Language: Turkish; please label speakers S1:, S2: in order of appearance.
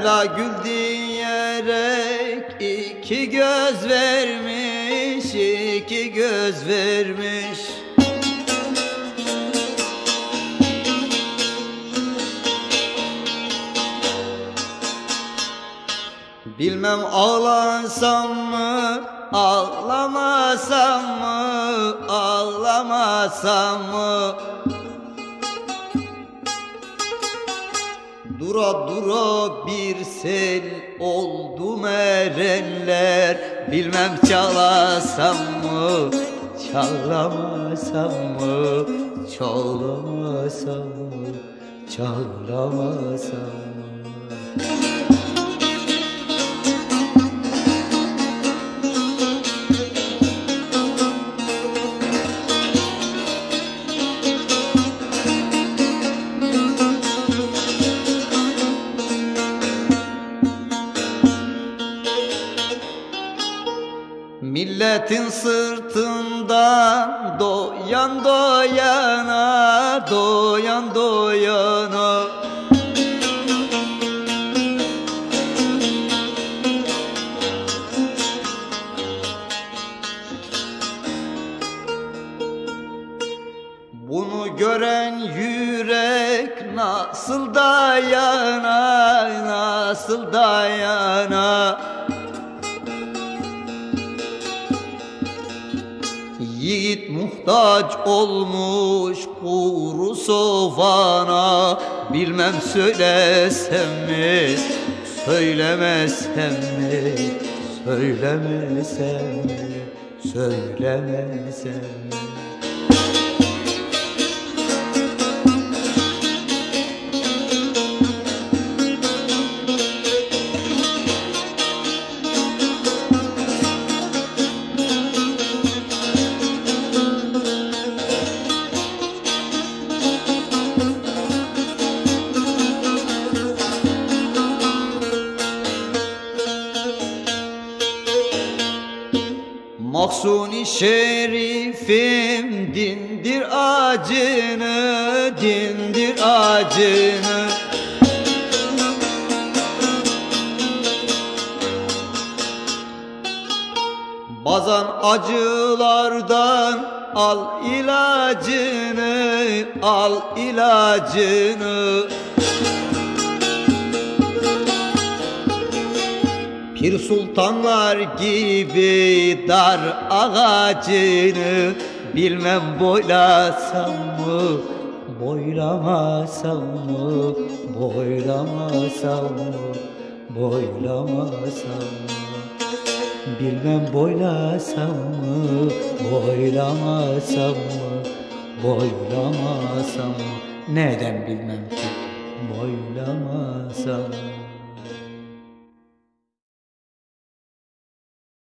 S1: Mevla gül diyerek iki göz vermiş, iki göz vermiş. Bilmem ağlasam mı, ağlamasam mı, ağlamasam mı? Dura dura bir sel oldum erenler. Bilmem çalasam mı, çalamasam mı, çalamasam mı, çalamasam mı? Milletin sırtından doyan doyana, doyan doyana. Bunu gören yürek nasıl dayana, nasıl dayana? Yiğit muhtaç olmuş kuru sovana. Bilmem söylesem mi, söylemesem mi, söylemesem mi, söylemesem mi? Mahsuni şerifim dindir acını, dindir acını. Bazen acılardan al ilacını, al ilacını. Pir sultanlar gibi dar ağacını. Bilmem boylasam mı, boylamasam mı, boylamasam mı, boylamasam mı? Bilmem boylasam mı, boylamasam mı, boylamasam mı? Neden bilmem ki boylamasam mı?